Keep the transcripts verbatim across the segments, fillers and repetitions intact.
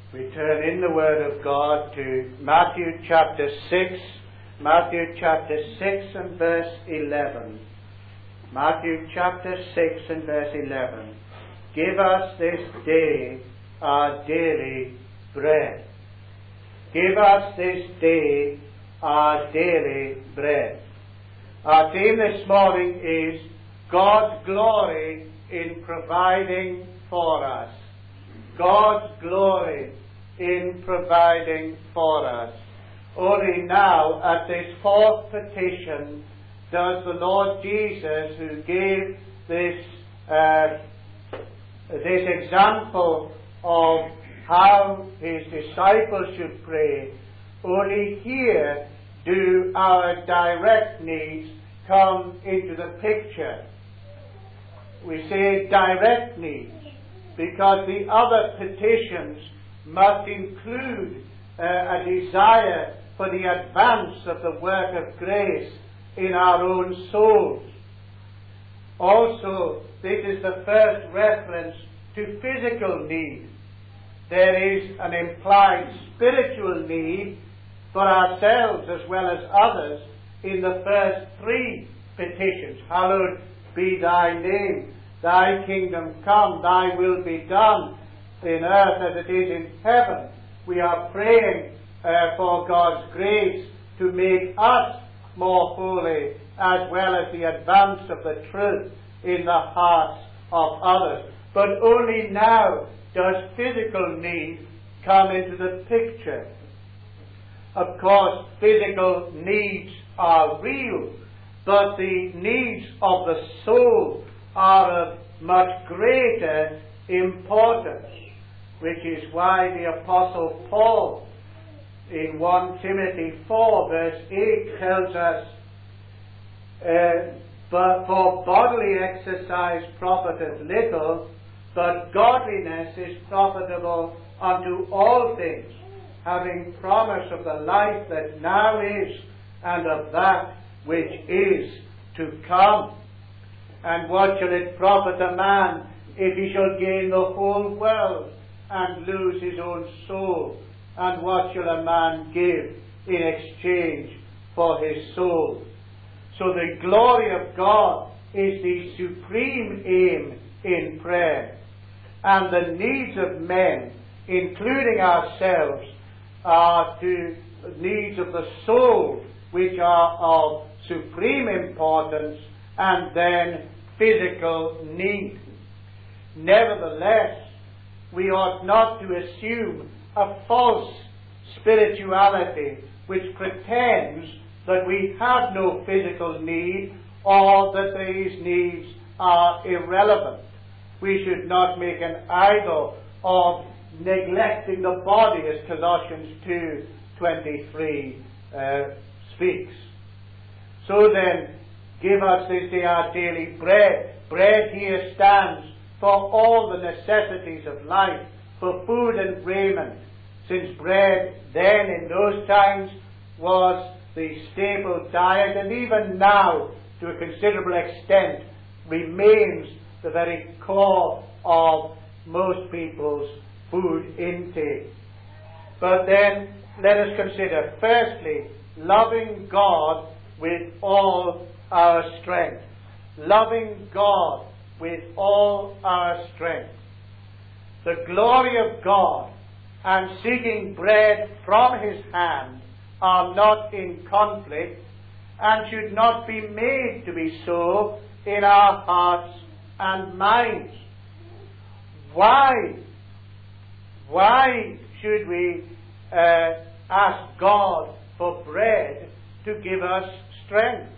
We turn in the Word of God to Matthew chapter six, Matthew chapter six and verse eleven. Matthew chapter six and verse eleven. Give us this day our daily bread. Give us this day our daily bread. Our theme this morning is God's glory in providing for us. God's glory in providing for us. Only now, at this fourth petition, does the Lord Jesus, who gave this uh, this example of how his disciples should pray, only here do our direct needs come into the picture. We say direct needs because the other petitions must include uh, a desire for the advance of the work of grace in our own souls. Also, this is the first reference to physical need. There is an implied spiritual need for ourselves as well as others in the first three petitions. Hallowed be thy name, thy kingdom come, thy will be done in earth as it is in heaven. We are praying uh, for God's grace to make us more holy, as well as the advance of the truth in the hearts of others. But only now does physical need come into the picture. Of course, physical needs are real, but the needs of the soul are of much greater importance, which is why the Apostle Paul in First Timothy four verse eight tells us, uh, but for bodily exercise profiteth little, but godliness is profitable unto all things, having promise of the life that now is, and of that which is to come. And what shall it profit a man if he shall gain the whole world and lose his own soul? And what shall a man give in exchange for his soul? So the glory of God is the supreme aim in prayer. And the needs of men, including ourselves, are to needs of the soul, which are of supreme importance, and then physical need. Nevertheless, we ought not to assume a false spirituality which pretends that we have no physical need or that these needs are irrelevant. We should not make an idol of neglecting the body, as Colossians two twenty-three uh, speaks. So then, give us this day our daily bread. Bread here stands for all the necessities of life, for food and raiment, since bread then in those times was the staple diet, and even now, to a considerable extent, remains the very core of most people's food intake. But then, let us consider, firstly, loving God with all our strength. Loving God with all our strength. The glory of God and seeking bread from his hand are not in conflict and should not be made to be so in our hearts and minds. Why? Why should we uh, ask God for bread to give us strength?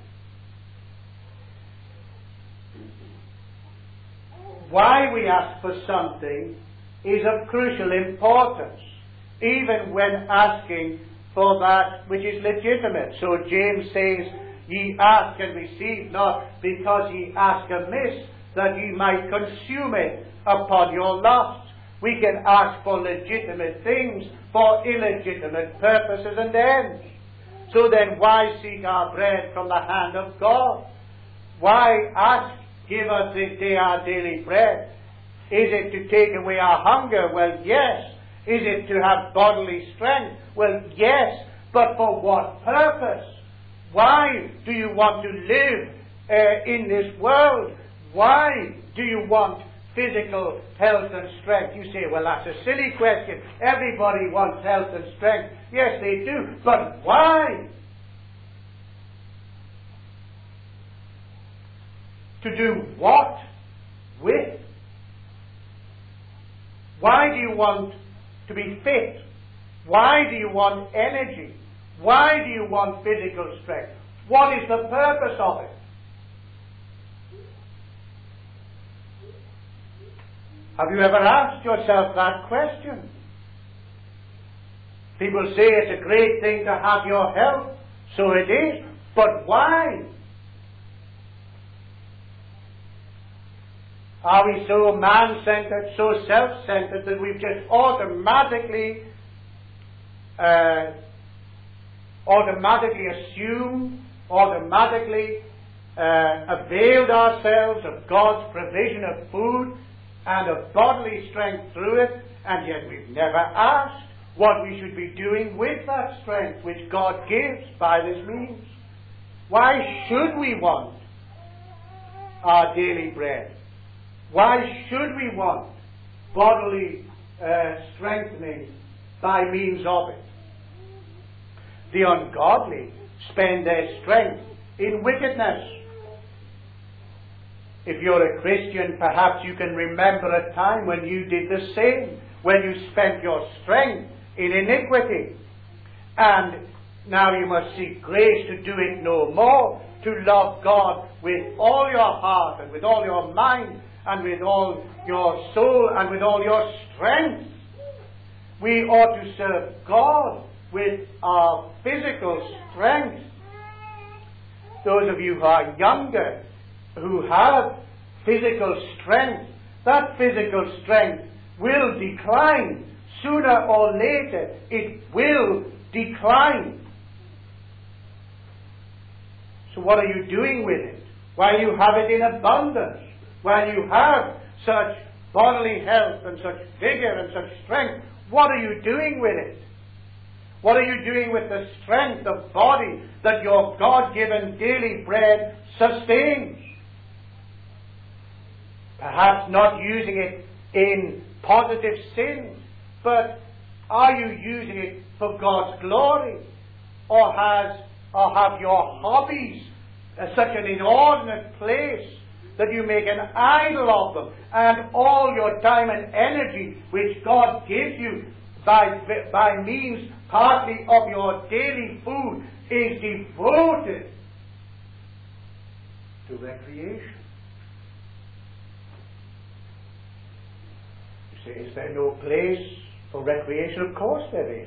Why we ask for something is of crucial importance, even when asking for that which is legitimate. So James says, ye ask and receive not, because ye ask amiss, that ye might consume it upon your lust. We can ask for legitimate things for illegitimate purposes and ends. So then why seek our bread from the hand of God? Why ask, give us this day our daily bread? Is it to take away our hunger? Well, yes. Is it to have bodily strength? Well, yes, but for what purpose? Why do you want to live uh, in this world? Why do you want physical health and strength? You say, well, that's a silly question. Everybody wants health and strength. Yes, they do. But why? To do what with? Why do you want to be fit? Why do you want energy? Why do you want physical strength? What is the purpose of it? Have you ever asked yourself that question? People say it's a great thing to have your health. So it is. But why? Are we so man-centered, so self-centered that we've just automatically uh, automatically assumed, automatically uh, availed ourselves of God's provision of food and of bodily strength through it, and yet we've never asked what we should be doing with that strength which God gives by this means? Why should we want our daily bread? Why should we want bodily uh, strengthening by means of it? The ungodly spend their strength in wickedness. If you're a Christian, perhaps you can remember a time when you did the same, when you spent your strength in iniquity. And now you must seek grace to do it no more, to love God with all your heart and with all your mind and with all your soul and with all your strength. We ought to serve God with our physical strength. Those of you who are younger, who have physical strength, that physical strength will decline. Sooner or later, it will decline. So what are you doing with it? While you have it in abundance, while you have such bodily health and such vigor and such strength, what are you doing with it? What are you doing with the strength of body that your God-given daily bread sustains? Perhaps not using it in positive sins, but are you using it for God's glory? Or has or have your hobbies uh, such an inordinate place that you make an idol of them, and all your time and energy which God gives you by, by means partly of your daily food is devoted to recreation? You say, is there no place for recreation? Of course there is.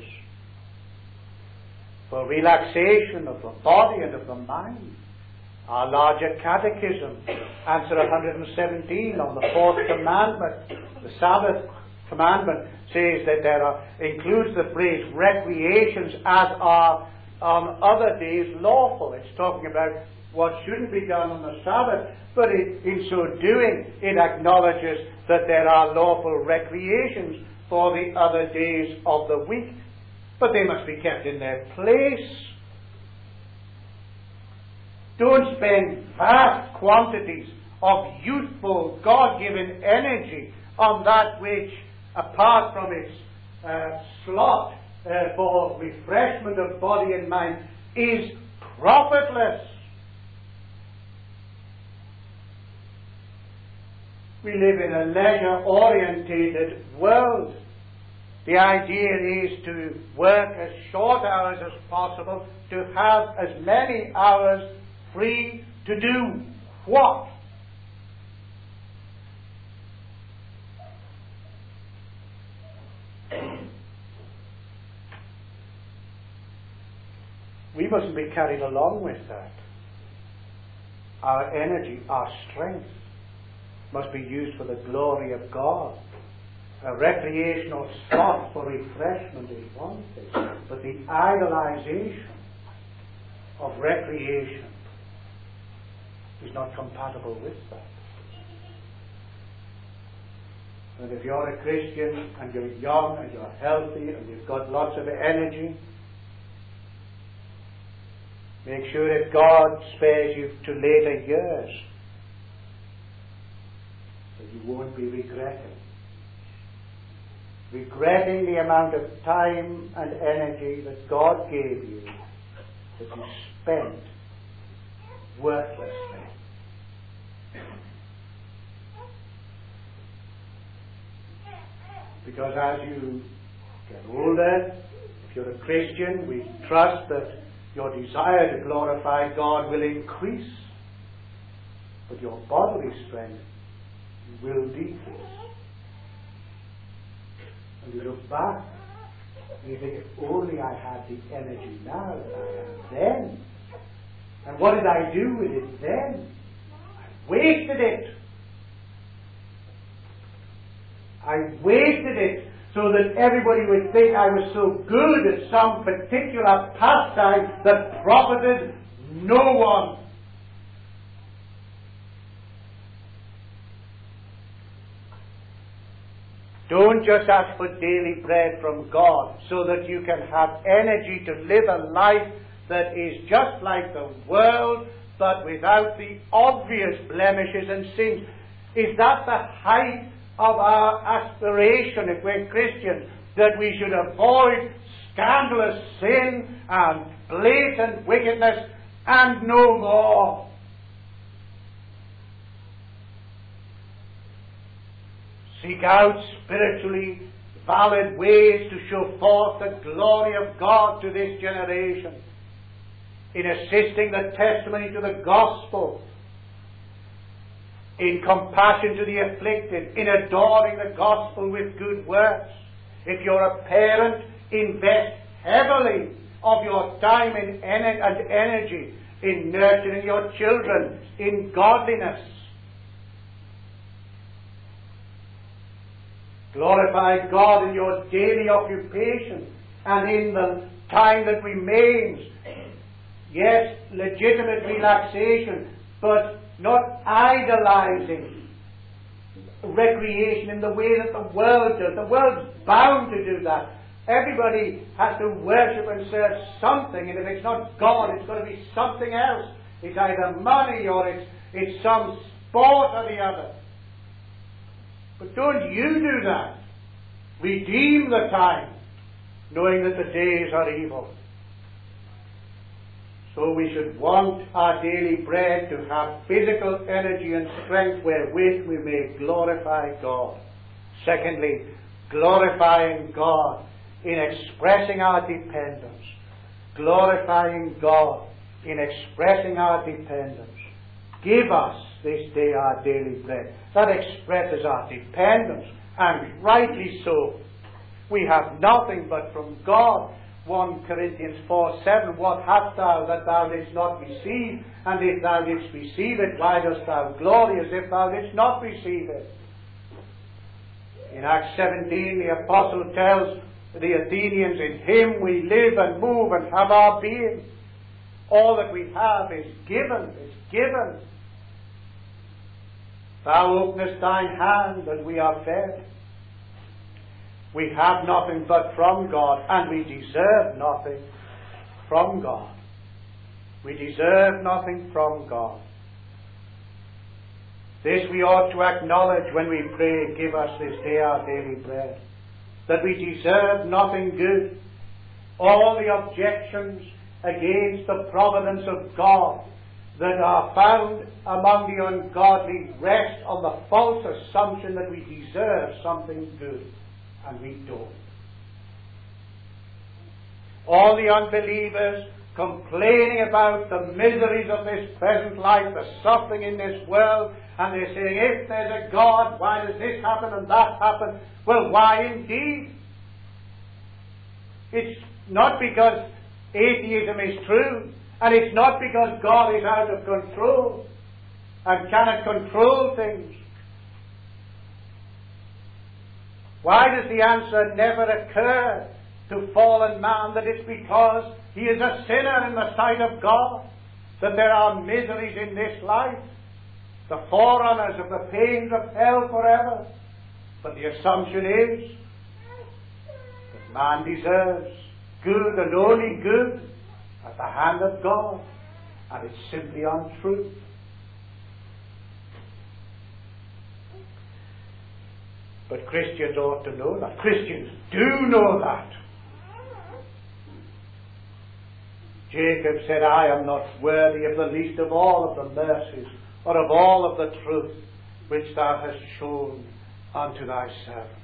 For relaxation of the body and of the mind. Our larger catechism, answer one hundred seventeen on the fourth commandment, the Sabbath commandment, says that there are, includes the phrase recreations as are on other days lawful. It's talking about what shouldn't be done on the Sabbath, but it, in so doing it acknowledges that there are lawful recreations for the other days of the week, but they must be kept in their place. Don't spend vast quantities of youthful, God-given energy on that which, apart from its uh, slot uh, for refreshment of body and mind, is profitless. We live in a leisure-orientated world. The idea is to work as short hours as possible, to have as many hours free to do what? We mustn't be carried along with that. Our energy, our strength must be used for the glory of God. A recreational slot for refreshment is one thing, but the idolization of recreation is not compatible with that. And if you're a Christian and you're young and you're healthy and you've got lots of energy, make sure that God spares you to later years, so you won't be regretting. Regretting the amount of time and energy that God gave you that you spent worthlessly. Because as you get older, if you're a Christian, we trust that your desire to glorify God will increase, but your bodily strength will decrease. And you look back and you think, if only I had the energy now that I had then. And what did I do with it then? I wasted it. I wasted it so that everybody would think I was so good at some particular pastime that profited no one. Don't just ask for daily bread from God so that you can have energy to live a life that is just like the world, but without the obvious blemishes and sins. Is that the height of our aspiration, if we're Christians, that we should avoid scandalous sin and blatant wickedness and no more? Seek out spiritually valid ways to show forth the glory of God to this generation, in assisting the testimony to the gospel, in compassion to the afflicted, in adoring the gospel with good works. If you're a parent, invest heavily of your time and energy in nurturing your children in godliness. Glorify God in your daily occupation and in the time that remains. Yes, legitimate relaxation, but not idolizing recreation in the way that the world does. The world's bound to do that. Everybody has to worship and serve something, and if it's not God, it's going to be something else. It's either money or it's, it's some sport or the other. But don't you do that. Redeem the time, knowing that the days are evil. So we should want our daily bread to have physical energy and strength wherewith we may glorify God. Secondly, glorifying God in expressing our dependence. Glorifying God in expressing our dependence. Give us this day our daily bread. That expresses our dependence, and rightly so. We have nothing but from God. First Corinthians four seven, what hast thou that thou didst not receive? And if thou didst receive it, why dost thou glory as if thou didst not receive it? In Acts seventeen, the apostle tells the Athenians, in him we live and move and have our being. All that we have is given, is given. Thou openest thine hand and we are fed. We have nothing but from God, and we deserve nothing from God. We deserve nothing from God. This we ought to acknowledge when we pray, give us this day our daily bread. That we deserve nothing good. All the objections against the providence of God that are found among the ungodly rest on the false assumption that we deserve something good, and we don't. All the unbelievers complaining about the miseries of this present life, the suffering in this world, and they're saying, if there's a God, why does this happen and that happen? Well, why indeed? It's not because atheism is true, and it's not because God is out of control and cannot control things. Why does the answer never occur to fallen man that it's because he is a sinner in the sight of God, that there are miseries in this life, the forerunners of the pains of hell forever? But the assumption is that man deserves good and only good at the hand of God, and it's simply untrue. But Christians ought to know that. Christians do know that. Jacob said, I am not worthy of the least of all of the mercies, or of all of the truth which thou hast shown unto thy servant.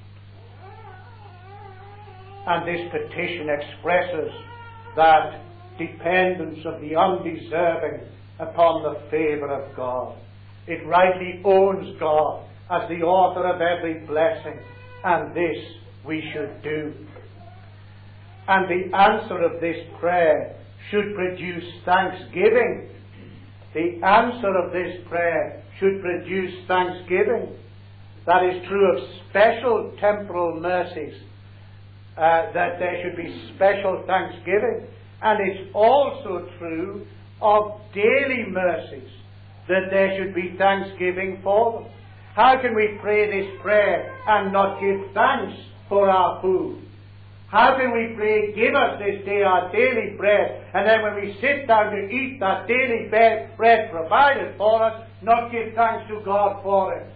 And this petition expresses that dependence of the undeserving upon the favour of God. It rightly owns God as the author of every blessing, and this we should do. And the answer of this prayer should produce thanksgiving. The answer of this prayer should produce thanksgiving. That is true of special temporal mercies, uh, that there should be special thanksgiving. And it's also true of daily mercies, that there should be thanksgiving for them. How can we pray this prayer and not give thanks for our food? How can we pray, give us this day our daily bread, and then when we sit down to eat that daily bread, bread provided for us, not give thanks to God for it?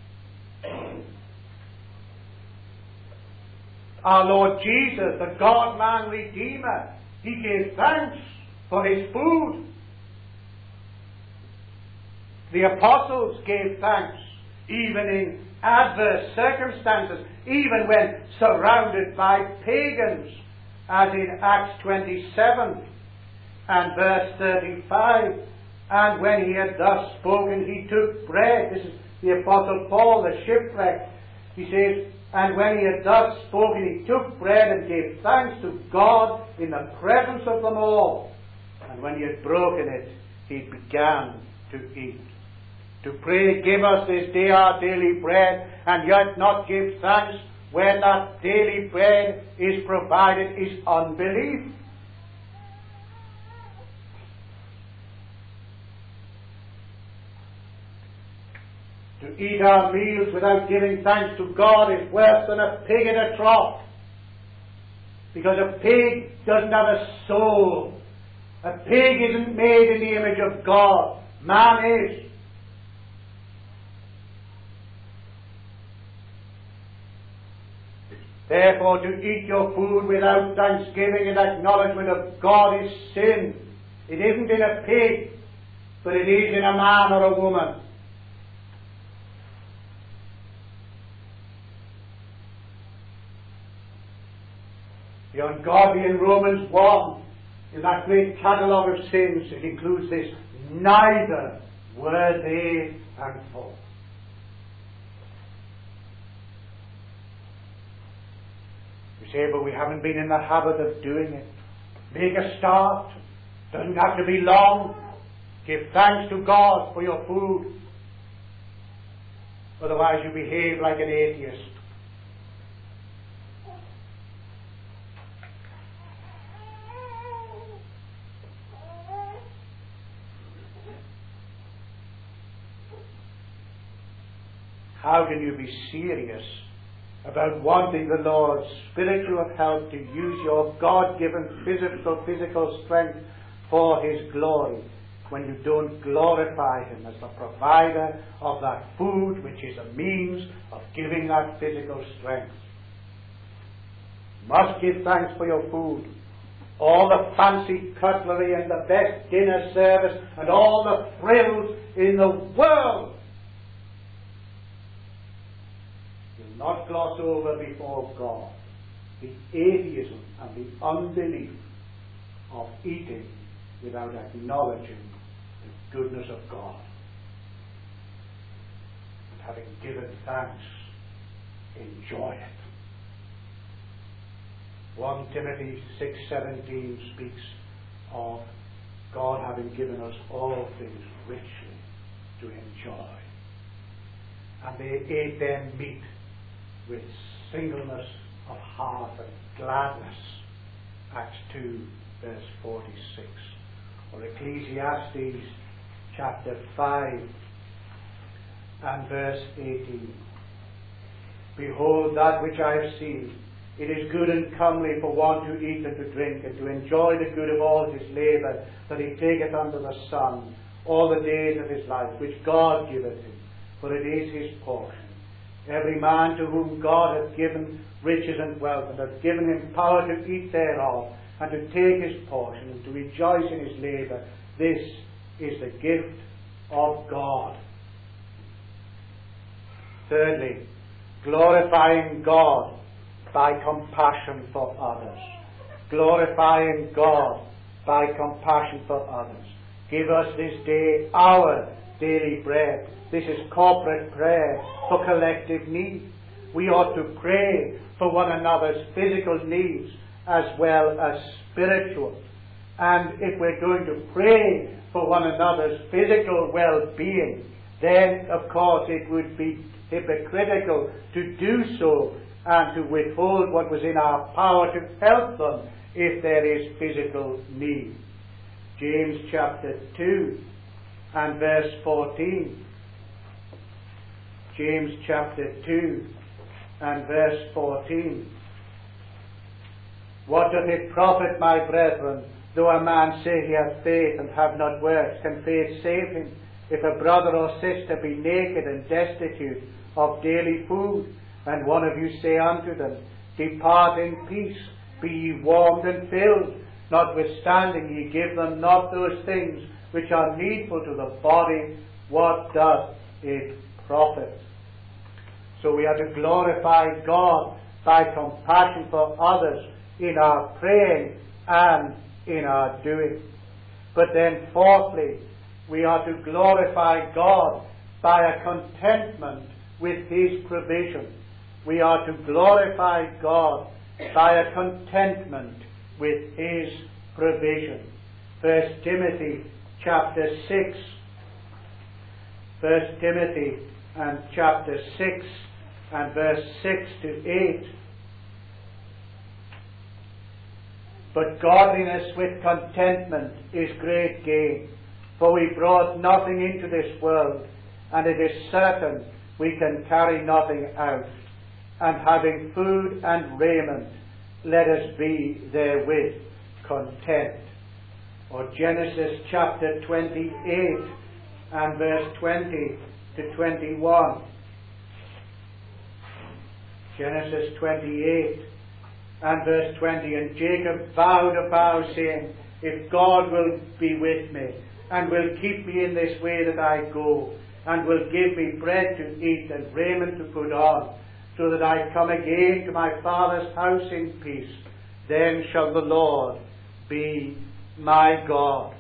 Our Lord Jesus, the God-man Redeemer, He gave thanks for His food. The apostles gave thanks even in adverse circumstances, even when surrounded by pagans, as in Acts twenty-seven and verse thirty-five. And when he had thus spoken, he took bread. This is the Apostle Paul, the shipwreck. He says, and when he had thus spoken, he took bread and gave thanks to God in the presence of them all. And when he had broken it, he began to eat. To pray, give us this day our daily bread, and yet not give thanks when that daily bread is provided, is unbelief. To eat our meals without giving thanks to God is worse than a pig in a trough. Because a pig doesn't have a soul. A pig isn't made in the image of God. Man is. Therefore, to eat your food without thanksgiving and acknowledgement of God is sin. It isn't in a pig, but it is in a man or a woman. The ungodly in Romans one, in that great catalogue of sins, it includes this: neither were they thankful. You say, but we haven't been in the habit of doing it. Make a start. Doesn't have to be long. Give thanks to God for your food. Otherwise you behave like an atheist. How can you be serious about wanting the Lord's spiritual help to use your God-given physical, physical strength for His glory when you don't glorify Him as the provider of that food which is a means of giving that physical strength? You must give thanks for your food. All the fancy cutlery and the best dinner service and all the frills in the world not gloss over before God the atheism and the unbelief of eating without acknowledging the goodness of God. And having given thanks, enjoy it. First Timothy six seventeen speaks of God having given us all things richly to enjoy. And they ate their meat with singleness of heart and gladness. Acts two verse forty-six. Or Ecclesiastes chapter five and verse eighteen. Behold that which I have seen. It is good and comely for one to eat and to drink, and to enjoy the good of all his labour that he taketh under the sun, all the days of his life, which God giveth him, for it is his portion. Every man to whom God hath given riches and wealth, and hath given him power to eat thereof, and to take his portion, and to rejoice in his labour, this is the gift of God. Thirdly, glorifying God by compassion for others. Glorifying God by compassion for others. Give us this day our daily bread. This is corporate prayer for collective need. We ought to pray for one another's physical needs as well as spiritual. And if we're going to pray for one another's physical well-being, then of course it would be hypocritical to do so and to withhold what was in our power to help them if there is physical need. James chapter two and verse fourteen. James chapter two and verse fourteen. What doth it profit, my brethren, though a man say he hath faith and have not works? Can faith save him? If a brother or sister be naked and destitute of daily food, and one of you say unto them, Depart in peace, be ye warmed and filled, notwithstanding ye give them not those things which are needful to the body, what doth it profit? So we are to glorify God by compassion for others in our praying and in our doing. But then fourthly, we are to glorify God by a contentment with his provision. We are to glorify God by a contentment with his provision. First Timothy chapter six. First Timothy and chapter six and verse six to eight. But godliness with contentment is great gain. For we brought nothing into this world, and it is certain we can carry nothing out. And having food and raiment, let us be therewith content. Or Genesis chapter twenty-eight and verse twenty to twenty-one. Genesis twenty-eight and verse twenty. And Jacob vowed a vow, saying, If God will be with me, and will keep me in this way that I go, and will give me bread to eat and raiment to put on, so that I come again to my father's house in peace, then shall the Lord be my God.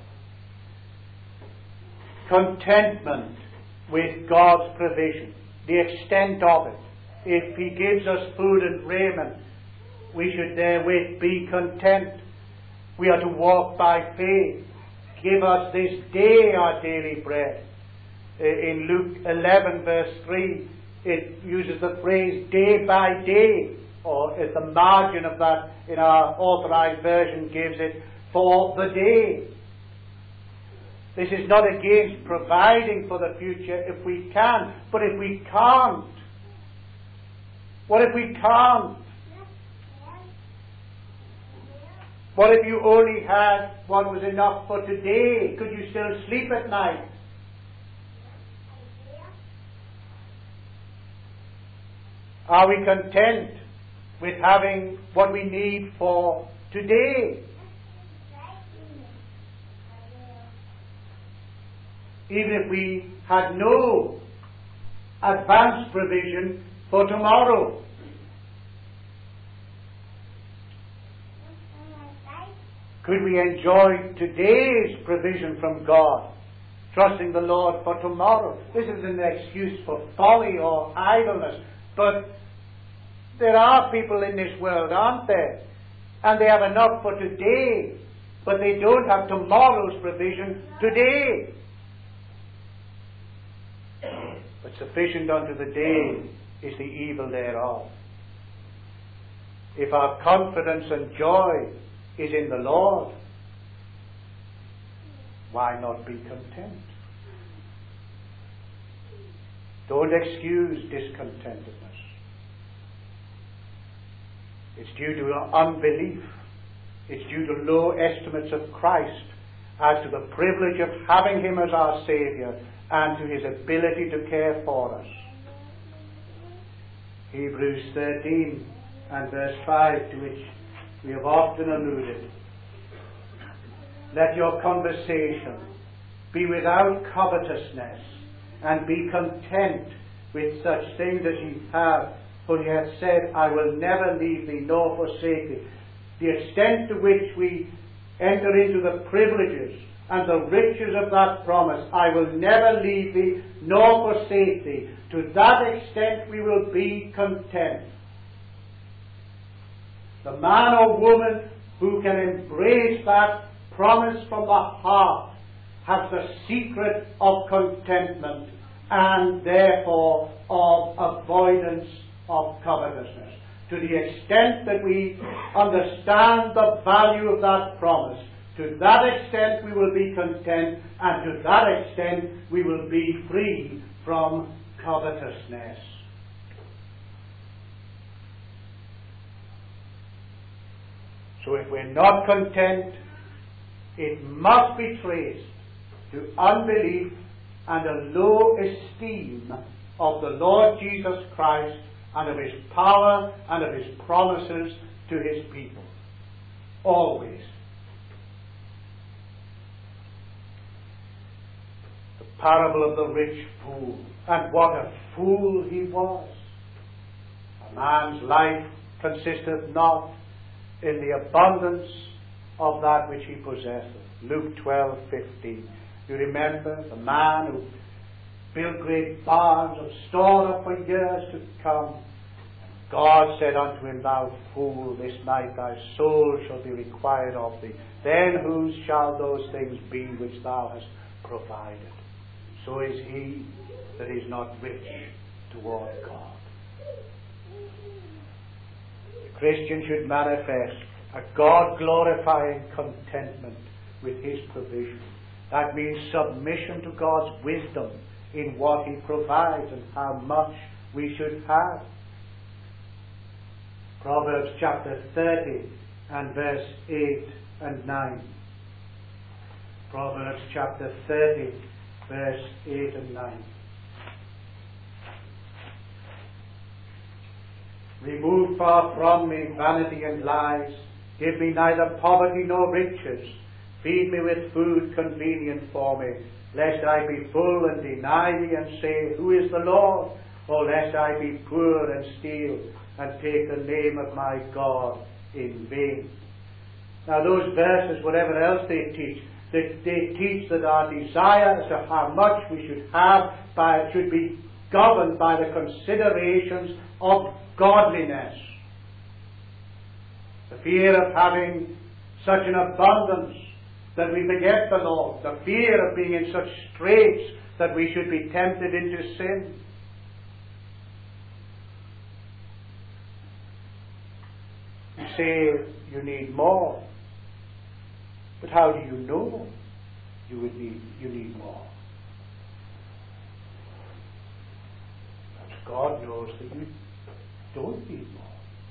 Contentment with God's provision, the extent of it. If he gives us food and raiment, we should therewith be content. We are to walk by faith. Give us this day our daily bread. In Luke eleven verse three, it uses the phrase day by day, or at the margin of that in our authorized version gives it for the day. This is not against providing for the future if we can, but if we can't, what if we can't? What if you only had what was enough for today? Could you still sleep at night? Are we content with having what we need for today? Even if we had no advanced provision for tomorrow. Could we enjoy today's provision from God, trusting the Lord for tomorrow? This isn't an excuse for folly or idleness, but there are people in this world, aren't there? And they have enough for today, but they don't have tomorrow's provision today. But sufficient unto the day is the evil thereof. If our confidence and joy is in the Lord, why not be content? Don't excuse discontentedness. It's due to unbelief. It's due to low estimates of Christ as to the privilege of having him as our Saviour and to his ability to care for us. Hebrews thirteen and verse five, to which we have often alluded. Let your conversation be without covetousness, and be content with such things as ye have, for he hath said, I will never leave thee nor forsake thee. The extent to which we enter into the privileges and the riches of that promise, I will never leave thee nor forsake thee, to that extent we will be content. The man or woman who can embrace that promise from the heart has the secret of contentment and therefore of avoidance of covetousness. To the extent that we understand the value of that promise, to that extent we will be content, and to that extent we will be free from covetousness. So if we're not content, it must be traced to unbelief and a low esteem of the Lord Jesus Christ and of his power and of his promises to his people. Always. The parable of the rich fool. And what a fool he was. A man's life consisteth not in the abundance of that which he possesseth. Luke twelve fifteen. You remember the man who built great barns and stored up for years to come. God said unto him, Thou fool, this night thy soul shall be required of thee. Then whose shall those things be which thou hast provided? So is he that is not rich toward God. The Christian should manifest a God-glorifying contentment with his provision. That means submission to God's wisdom in what he provides and how much we should have. Proverbs chapter thirty and verse eight and nine. Proverbs chapter thirty, verse eight and nine. Remove far from me vanity and lies. Give me neither poverty nor riches. Feed me with food convenient for me, lest I be full and deny thee and say, Who is the Lord? Or lest I be poor and steal and take the name of my God in vain. Now those verses, whatever else they teach, they, they teach that our desire as to how much we should have by, should be governed by the considerations of godliness. The fear of having such an abundance that we forget the Lord, the fear of being in such straits that we should be tempted into sin. You say you need more, but how do you know you would need you need more? Perhaps God knows that you don't need more.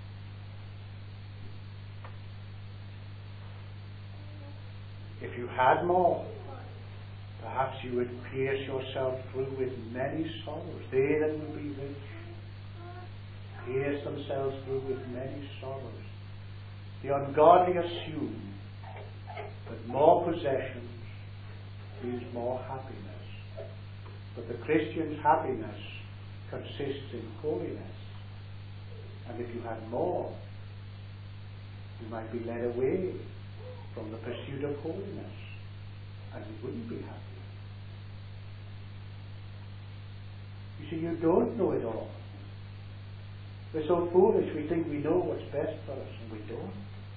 If you had more, perhaps you would pierce yourself through with many sorrows. They that would be rich pierce themselves through with many sorrows. The ungodly assume that more possessions means more happiness. But the Christian's happiness consists in holiness. And if you had more, you might be led away from the pursuit of holiness, and you wouldn't be happy. You see, you don't know it all. We're so foolish, we think we know what's best for us, and we don't.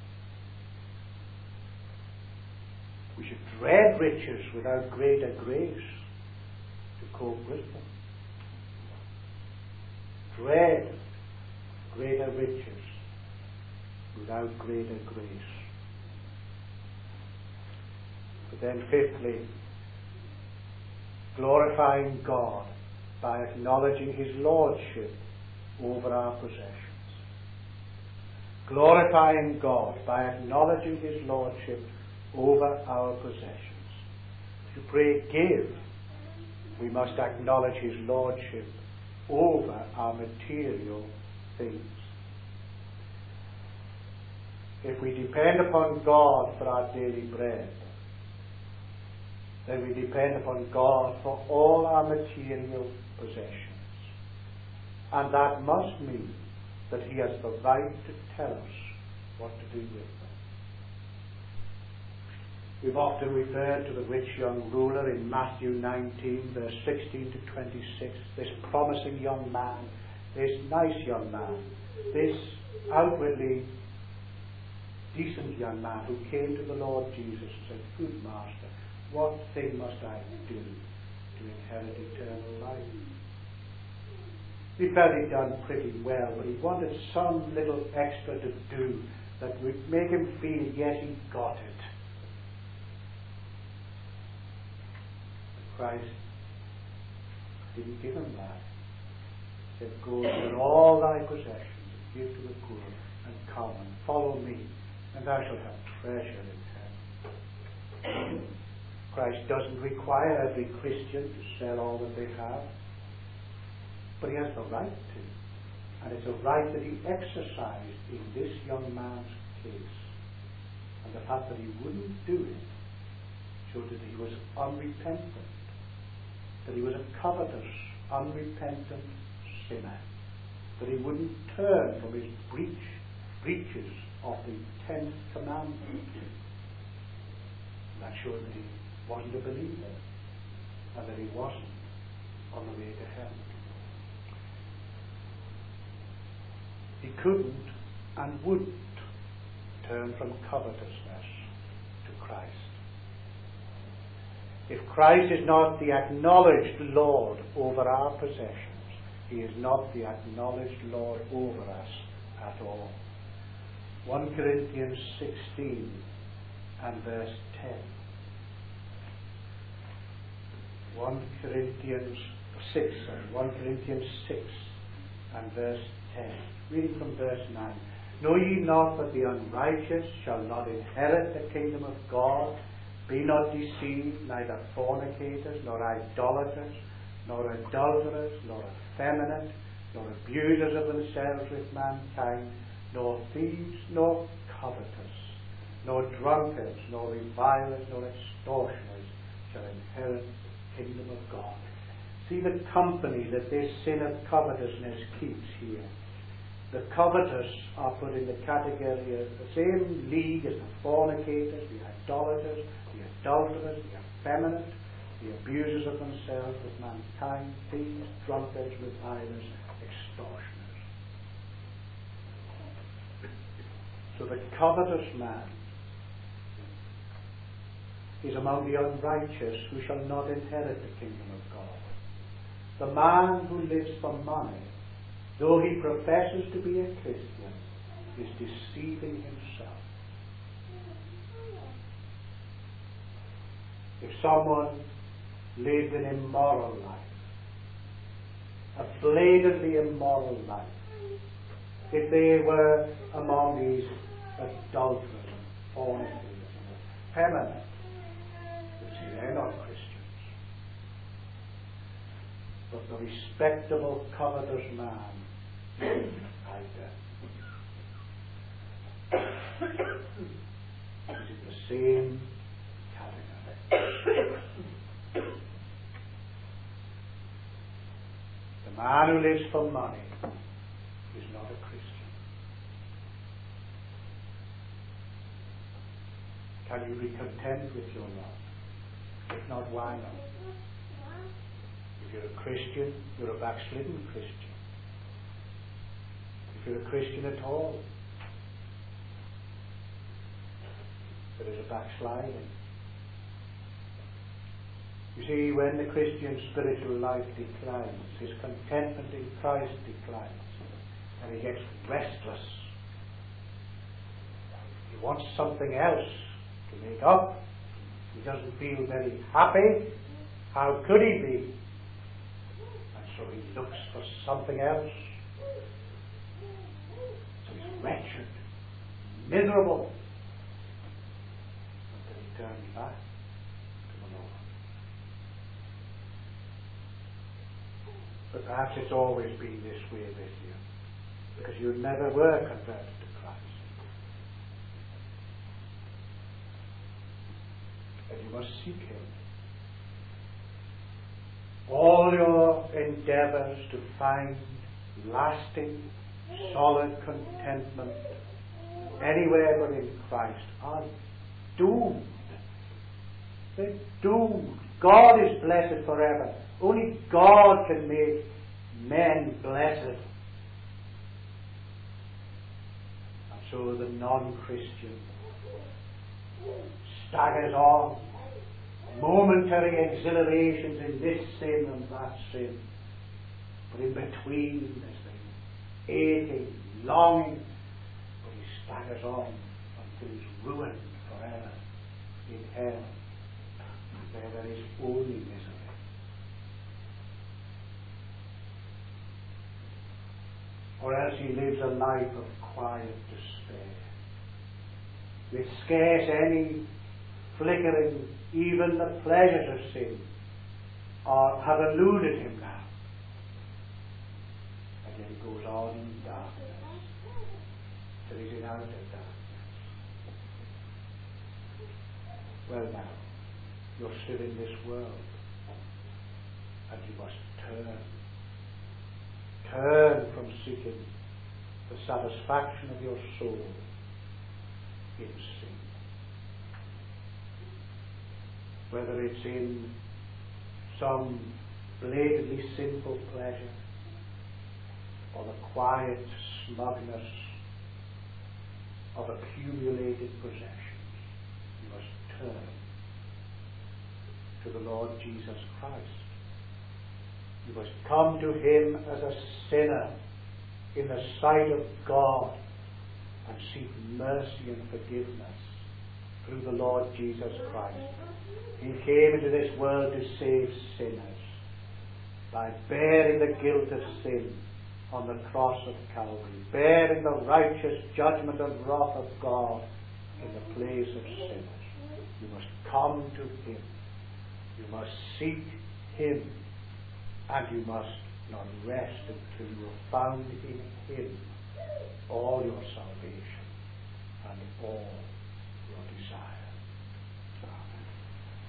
We should dread riches without greater grace to cope with them. Dread greater riches without greater grace. But then fifthly, glorifying God by acknowledging his lordship over our possessions. glorifying God by acknowledging His Lordship over our possessions. To pray give, we must acknowledge His Lordship over our material things. If we depend upon God for our daily bread, then we depend upon God for all our material possessions. And that must mean that He has the right to tell us what to do with them. We've often referred to the rich young ruler in Matthew nineteen, verse sixteen to twenty-six, this promising young man, this nice young man, this outwardly decent young man who came to the Lord Jesus and said, "Good Master, what thing must I do to inherit eternal life?" He felt he'd done pretty well, but he wanted some little extra to do that would make him feel, yes, he got it. Christ didn't give him that. He said, "Go sell all thy possessions and give to the poor, and come and follow me, and thou shalt have treasure in heaven." Christ doesn't require every Christian to sell all that they have, but he has the right to. And it's a right that he exercised in this young man's case. And the fact that he wouldn't do it showed that he was unrepentant, that he was a covetous, unrepentant sinner, that he wouldn't turn from his breach, breaches of the tenth commandment. That showed that he wasn't a believer, and that he wasn't on the way to heaven. He couldn't and wouldn't turn from covetousness to Christ. If Christ is not the acknowledged Lord over our possessions, He is not the acknowledged Lord over us at all. First Corinthians sixteen and verse ten. First Corinthians six, sorry, First Corinthians six and verse ten. Reading from verse nine. Know ye not that the unrighteous shall not inherit the kingdom of God? Be not deceived, neither fornicators, nor idolaters, nor adulterers, nor effeminate, nor abusers of themselves with mankind, nor thieves, nor covetous, nor drunkards, nor revilers, nor extortioners shall inherit the kingdom of God. See the company that this sin of covetousness keeps here. The covetous are put in the category of the same league as the fornicators, the idolaters, the adulterers, the effeminate, the abusers of themselves with mankind, thieves, drunkards, revilers, extortioners. So the covetous man is among the unrighteous who shall not inherit the kingdom of God. The man who lives for money, though he professes to be a Christian, is deceiving himself. If someone lived an immoral life, a blatantly immoral life, if they were among these adulterers and fornicators and effeminate, you see, they're not Christians. But the respectable, covetous man is like that. He's in the same category. The man who lives for money is not a Christian. Can you be content with your lot? If not, why not? If you're a Christian, you're a backslidden Christian. If you're a Christian at all, there is a backsliding. You see, when the Christian spiritual life declines, his contentment in Christ declines, and he gets restless. He wants something else to make up. He doesn't feel very happy. How could he be? So he looks for something else. So he's wretched. miserable, until he turns back to the Lord. But perhaps it's always been this way with you, because you never were converted to Christ. And you must seek Him. All your endeavours to find lasting, solid contentment anywhere but in Christ are doomed. They're doomed. God is blessed forever. Only God can make men blessed. And so the non-Christian staggers on, momentary exhilarations in this sin and that sin, but in between there's the aching, longing, but he staggers on until he's ruined forever in hell, where there is only misery. Or else he lives a life of quiet despair, with scarce any flickering, even the pleasures of sin or have eluded him now. And yet he goes on in darkness till he's in outer darkness. Well now, you're still in this world, and you must turn. Turn from seeking the satisfaction of your soul in sin. Whether it's in some blatantly sinful pleasure or the quiet smugness of accumulated possessions, you must turn to the Lord Jesus Christ. You must come to Him as a sinner in the sight of God and seek mercy and forgiveness through the Lord Jesus Christ. He came into this world to save sinners by bearing the guilt of sin on the cross of Calvary, bearing the righteous judgment and wrath of God in the place of sinners. You must come to Him. You must seek Him. And you must not rest until you have found in Him all your salvation and all your desire.